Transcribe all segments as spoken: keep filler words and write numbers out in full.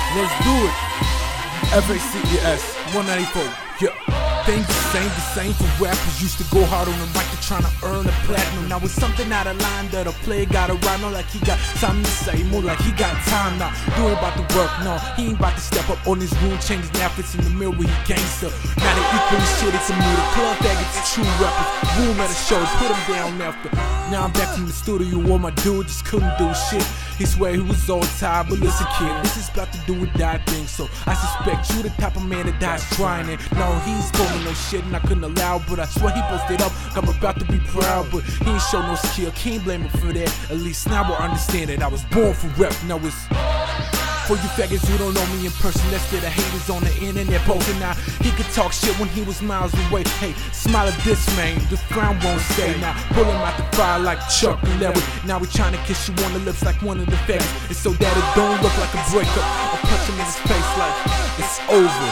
Let's do it. F A C E S one ninety-four. Yeah. Things the same, the same for rappers. Used to go hard on the mic to trying to earn a platinum. Now it's something out of line that a player gotta rhyme. Not like he got something to say, more like he got time now. You ain't about to work, no. He ain't about to step up on his room, change his outfits in the mirror where he gangster. Now they equally shit, it's a mood. The club faggots, true rappers. Room at a show, put him down after. Now I'm back from the studio, all my dude just couldn't do shit. He swear he was all tired, but listen kid, this is about to do or die thing. So I suspect you the type of man that dies trying it. No, he ain't stolen no shit and I couldn't allow, but I swear he posted up, I'm about to be proud. But he ain't show no skill, can't blame him for that. At least now I understand that I was born for rap. Now it's for you faggots who don't know me in person, let's get the haters on the internet posting. Now he could talk shit when he was miles away. Hey, smile at this man, the frown won't stay. Now pull him out the fire like Chuck and Larry. Now we trying to kiss you on the lips like one of the faggots. It's so that it don't look like a breakup. I'll punch him in his face like it's over.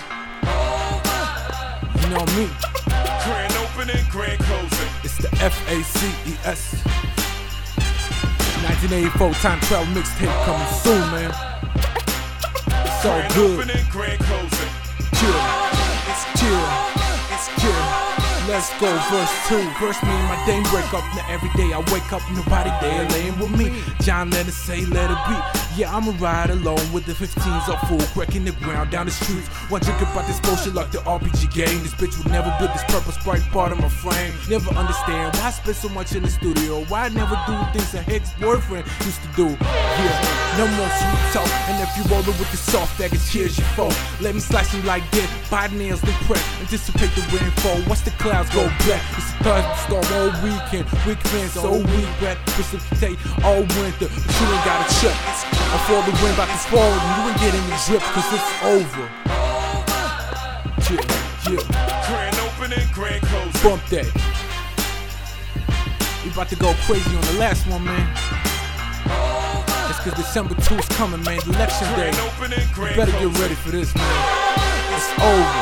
You know me. Grand opening, grand closing. It's the F A C E S nineteen eighty-four time travel mixtape coming soon, man. It's all Grand good. opening, grand closing. Chill, chill, chill. Let's go, verse two. Verse me and my dame break up. Now every day I wake up, nobody there laying with me. John Lennon say, let it be. Yeah, I'ma ride alone with the fifteens up full, cracking the ground down the streets. One drink about this bullshit like the R P G game. This bitch would never build this purpose bright part of my frame. Never understand why I spend so much in the studio. Why I never do things a ex-boyfriend used to do. Yeah, no more sweet talk. And if you rollin' with the soft faggots, here's your fault. Let me slice them like that, bite nails then crack. Anticipate the rainfall, watch the clouds go black. It's a thunderstorm all weekend. Weak fans so weak, but precipitate all winter. But you ain't got a check. Before the wind about to fall, and you ain't getting the drip, cause it's over. Yeah, yeah. Grand opening, grand closing. Bump that. We about to go crazy on the last one, man. It's cause December two's coming, man. Election day. Grand opening, You grand better closing. get ready for this, man. It's over.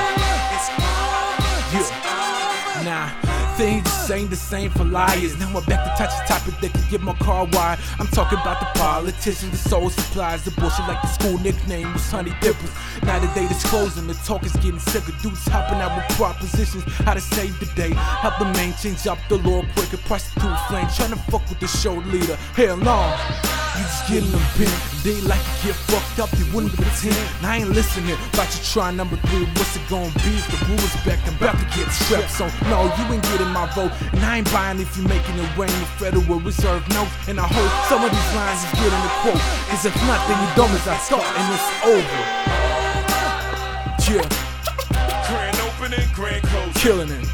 Yeah. Nah. Things ain't the same for liars. Now I'm back to touch a topic that can get my car wired. I'm talking about the politicians, the soul supplies, the bullshit like the school nickname was Honey Dippers. Now the date is closing, the talk is getting sicker. Dudes hopping out with propositions, how to save the day. Help the man change up the law quicker. Prostitute flame, trying to fuck with the show leader. Hell no. You just getting them pinned. They like to get fucked up, they wouldn't pretend. And I ain't listening. About to try number three, what's it gonna be? If the rules back, I'm about to get strapped. So no, you ain't getting my vote. And I ain't buying if you making it rain with Federal Reserve notes. And I hope some of these lines is getting a quote. Cause if not, then you dumb as I thought, and it's over. Yeah. Grand opening, grand closing. Killing it.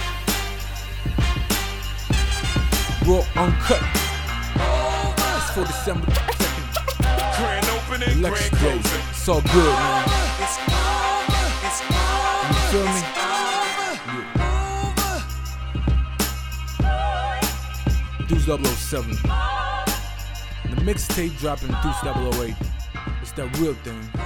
Raw uncut. For December second. Grand opening, Election grand day. closing. It's all good, man. You feel me? Yeah. Deuce double oh seven. The mixtape dropping Deuce double oh eight. It's that real thing.